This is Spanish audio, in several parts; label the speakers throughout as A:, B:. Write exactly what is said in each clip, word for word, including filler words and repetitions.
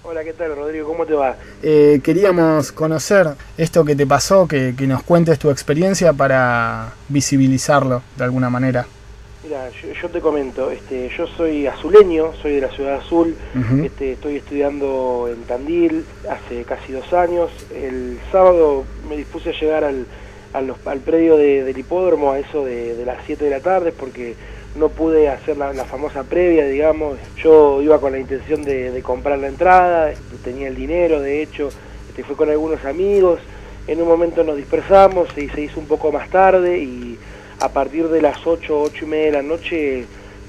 A: Hola, ¿qué tal, Rodrigo? ¿Cómo te va?
B: Eh, queríamos conocer esto que te pasó, que, que nos cuentes tu experiencia para visibilizarlo de alguna manera.
A: Mira, yo, yo te comento, este, yo soy azuleño, soy de la ciudad azul,
B: Uh-huh.
A: este, estoy estudiando en Tandil hace casi dos años. El sábado me dispuse a llegar al, al, los- al predio de, del hipódromo a eso de, de las siete de la tarde porque no pude hacer la, la famosa previa, digamos. Yo iba con la intención de, de comprar la entrada, tenía el dinero, de hecho, este, fui con algunos amigos. En un momento nos dispersamos y se hizo un poco más tarde y a partir de las ocho, ocho y media de la noche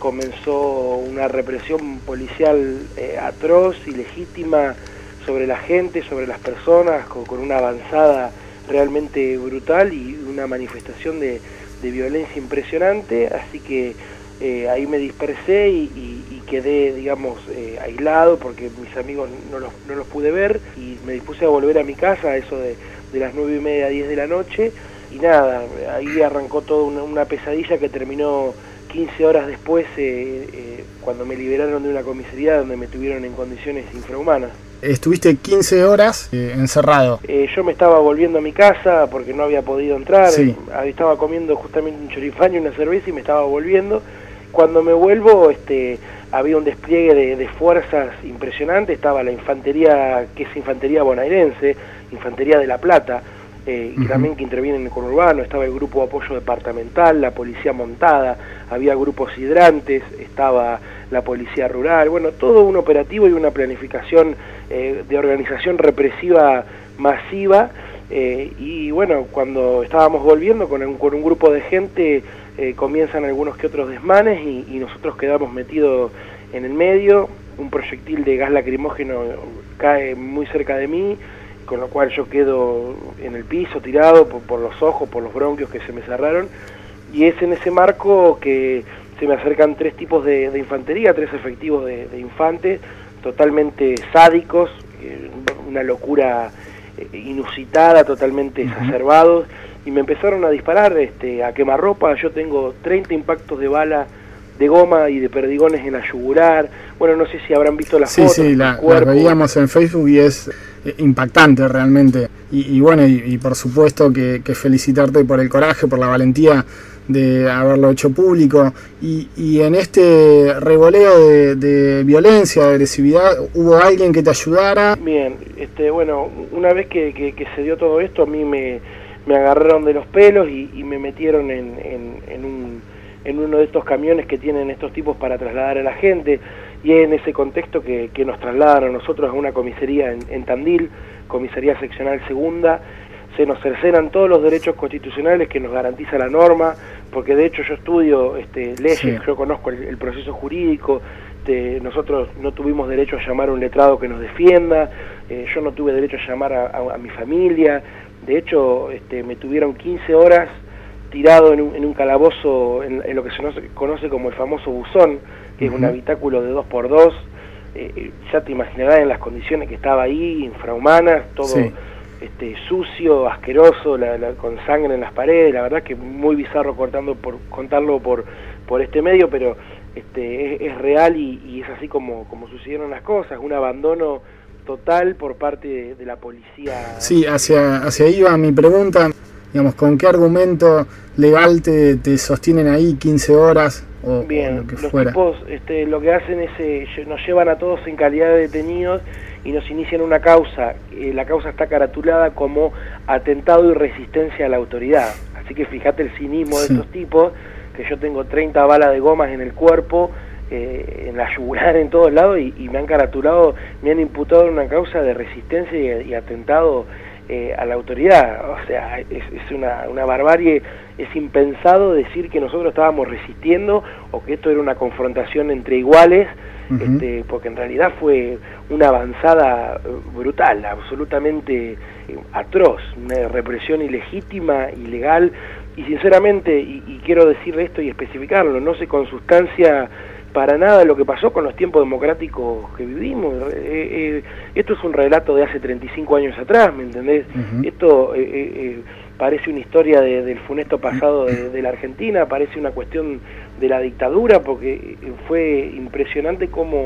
A: comenzó una represión policial eh, atroz y legítima sobre la gente, sobre las personas, con, con una avanzada realmente brutal y una manifestación de, de violencia impresionante, así que eh, ahí me dispersé y, y, y quedé, digamos, eh, aislado porque mis amigos no los, no los pude ver y me dispuse a volver a mi casa a eso de, de las nueve y media, diez de la noche. Y nada, ahí arrancó toda una, una pesadilla que terminó quince horas después, eh, eh, cuando me liberaron de una comisaría donde me tuvieron en condiciones infrahumanas.
B: Estuviste quince horas eh, encerrado.
A: Eh, yo me estaba volviendo a mi casa porque no había podido entrar,
B: Sí.
A: eh, estaba comiendo justamente un choripán y una cerveza y me estaba volviendo. Cuando me vuelvo, este, había un despliegue de, de fuerzas impresionante, estaba la infantería, que es infantería bonaerense, infantería de La Plata, eh, y
B: Uh-huh.
A: también que interviene en el conurbano, estaba el grupo de apoyo departamental, la policía montada, había grupos hidrantes, estaba la policía rural, bueno, todo un operativo y una planificación eh, de organización represiva masiva, eh, y bueno, cuando estábamos volviendo con un, con un grupo de gente, eh, comienzan algunos que otros desmanes y, y nosotros quedamos metidos en el medio, un proyectil de gas lacrimógeno cae muy cerca de mí, con lo cual yo quedo en el piso tirado por, por los ojos, por los bronquios que se me cerraron, y es en ese marco que se me acercan tres tipos de, de infantería, tres efectivos de, de infantes, totalmente sádicos, eh, una locura eh, inusitada, totalmente
B: Uh-huh.
A: exacerbados, y me empezaron a disparar este, a quemarropa. Yo tengo treinta impactos de bala de goma y de perdigones en la yugular. Bueno, no sé si habrán visto las
B: Sí,
A: fotos,
B: sí,
A: el
B: la, la
A: cuerpo.
B: veíamos en Facebook y es eh, impactante realmente. Y, y bueno, y, y por supuesto que, que felicitarte por el coraje, por la valentía de haberlo hecho público. Y, y en este revoleo de, de violencia, de agresividad, ¿hubo alguien que te ayudara?
A: Bien, este, bueno, una vez que, que, que se dio todo esto, a mí me, me agarraron de los pelos y, y me metieron en, en, en, un, en uno de estos camiones que tienen estos tipos para trasladar a la gente, y es en ese contexto que, que nos trasladan a nosotros a una comisaría en, en Tandil, comisaría seccional segunda. Se nos cercenan todos los derechos constitucionales que nos garantiza la norma, porque de hecho yo estudio este, leyes,
B: Sí.
A: yo conozco el, el proceso jurídico. Este, nosotros no tuvimos derecho a llamar a un letrado que nos defienda, eh, yo no tuve derecho a llamar a, a, a mi familia. De hecho, este, me tuvieron quince horas tirado en un, en un calabozo, en, en lo que se nos conoce como el famoso buzón, que uh-huh. es un habitáculo de dos por dos. Eh, ya te imaginarás en las condiciones que estaba ahí, infrahumanas, todo sí. este, sucio, asqueroso, la, la, con sangre en las paredes. La verdad que muy bizarro cortando por, contarlo por, por este medio, pero este, es, es real y, y es así como, como sucedieron las cosas, un abandono total por parte de, de la policía.
B: Sí, hacia, hacia ahí va mi pregunta. Digamos, ¿con qué argumento legal te, te sostienen ahí quince horas o,
A: Bien,
B: o lo que
A: los
B: fuera?
A: tipos este, lo que hacen es, eh, nos llevan a todos en calidad de detenidos y nos inician una causa. Eh, la causa está caratulada como atentado y resistencia a la autoridad. Así que fíjate el cinismo sí. de estos tipos, que yo tengo treinta balas de gomas en el cuerpo, eh, en la yugular, en todos lados, y, y me han caratulado, me han imputado una causa de resistencia y, y atentado Eh, a la autoridad. O sea, es, es una, una barbarie, es impensado decir que nosotros estábamos resistiendo o que esto era una confrontación entre iguales, uh-huh. este, porque en realidad fue una avanzada brutal, absolutamente atroz, una represión ilegítima, ilegal, y sinceramente, y, y quiero decirle esto y especificarlo, no se consustancia para nada lo que pasó con los tiempos democráticos que vivimos. Eh, eh, esto es un relato de hace treinta y cinco años atrás, ¿me entendés? Uh-huh. Esto eh, eh, parece una historia de, del funesto pasado de, de la Argentina, parece una cuestión de la dictadura, porque fue impresionante cómo,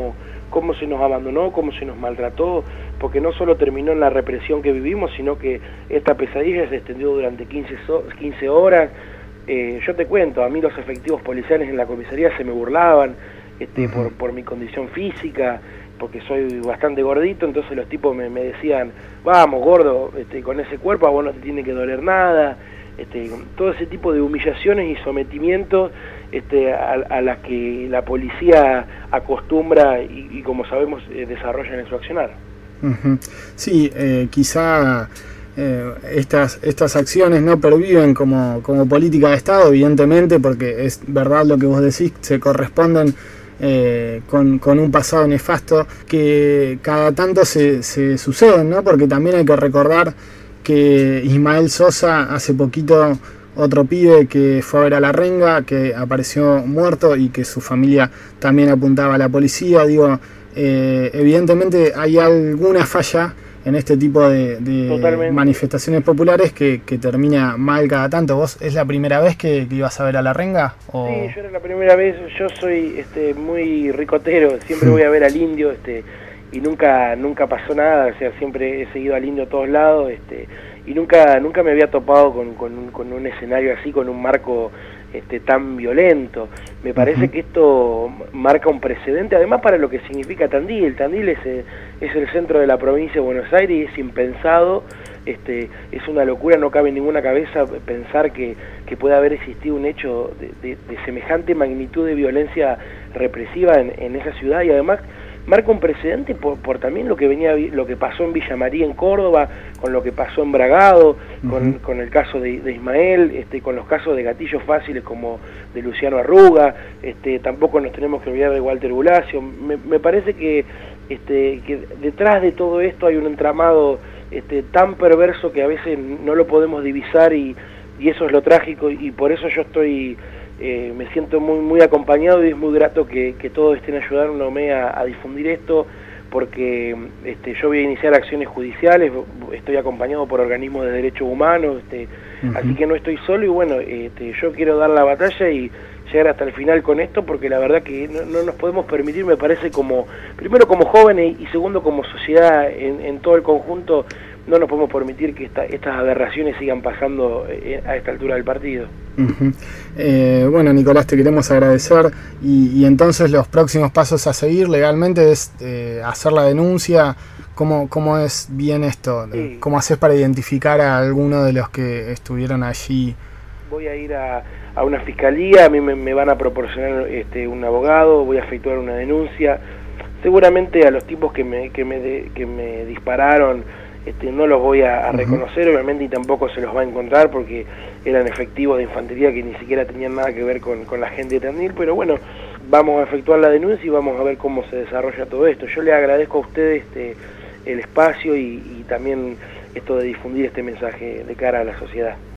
A: cómo se nos abandonó, cómo se nos maltrató, porque no solo terminó en la represión que vivimos, sino que esta pesadilla se extendió durante quince horas. Eh, yo te cuento, a mí los efectivos policiales en la comisaría se me burlaban este, uh-huh. por, por mi condición física, porque soy bastante gordito, entonces los tipos me, me decían, vamos gordo, este, con ese cuerpo a vos no te tiene que doler nada, este, todo ese tipo de humillaciones y sometimientos este, a, a las que la policía acostumbra y, y como sabemos eh, desarrollan en su accionar.
B: Uh-huh. Sí, eh, quizá eh, estas, estas acciones no perviven como, como política de Estado, evidentemente, porque es verdad lo que vos decís, se corresponden Eh, con, con un pasado nefasto que cada tanto se, se suceden, ¿no? Porque también hay que recordar que Ismael Sosa, hace poquito, otro pibe que fue a ver a la renga, que apareció muerto y que su familia también apuntaba a la policía. Digo, eh, evidentemente hay alguna falla en este tipo de, de manifestaciones populares que, que termina mal cada tanto. ¿Vos es la primera vez que, que ibas a ver a la renga? ¿O?
A: Sí, yo era la primera vez. Yo soy este, muy ricotero, siempre voy a ver al indio este, y nunca nunca pasó nada, o sea, siempre he seguido al indio a todos lados este, y nunca nunca me había topado con, con, un, con un escenario así, con un marco este, tan violento. Me parece uh-huh. que esto marca un precedente, además para lo que significa Tandil. Tandil es, es el centro de la provincia de Buenos Aires y es impensado, este, es una locura, no cabe en ninguna cabeza pensar que, que pueda haber existido un hecho de, de, de semejante magnitud de violencia represiva en, en esa ciudad, y además marca un precedente por, por también lo que venía, lo que pasó en Villa María en Córdoba, con lo que pasó en Bragado, uh-huh. con, con el caso de, de Ismael, este, con los casos de gatillos fáciles como de Luciano Arruga, este, tampoco nos tenemos que olvidar de Walter Bulacio. Me, me parece que, este, que detrás de todo esto hay un entramado este, tan perverso que a veces no lo podemos divisar, y, y eso es lo trágico, y por eso yo estoy... Eh, me siento muy muy acompañado y es muy grato que, que todos estén ayudándome a, a difundir esto, porque este, yo voy a iniciar acciones judiciales, estoy acompañado por organismos de derechos humanos, este, uh-huh. así que no estoy solo, y bueno, este, yo quiero dar la batalla y llegar hasta el final con esto, porque la verdad que no, no nos podemos permitir, me parece, como primero como jóvenes y segundo como sociedad en, en todo el conjunto, no nos podemos permitir que esta, estas aberraciones sigan pasando a esta altura del partido.
B: Uh-huh. Eh, bueno, Nicolás, te queremos agradecer, y, y entonces los próximos pasos a seguir legalmente es eh, hacer la denuncia. ¿Cómo, cómo es bien esto? Sí. ¿Cómo haces para identificar a alguno de los que estuvieron allí?
A: Voy a ir a, a una fiscalía, a mí me, me van a proporcionar este, un abogado, voy a efectuar una denuncia. Seguramente a los tipos que me, que me, de, que me dispararon Este, no los voy a, a reconocer, uh-huh. obviamente, y tampoco se los va a encontrar porque eran efectivos de infantería que ni siquiera tenían nada que ver con, con la gente de Tandil, pero bueno, vamos a efectuar la denuncia y vamos a ver cómo se desarrolla todo esto. Yo le agradezco a ustedes este, el espacio y, y también esto de difundir este mensaje de cara a la sociedad.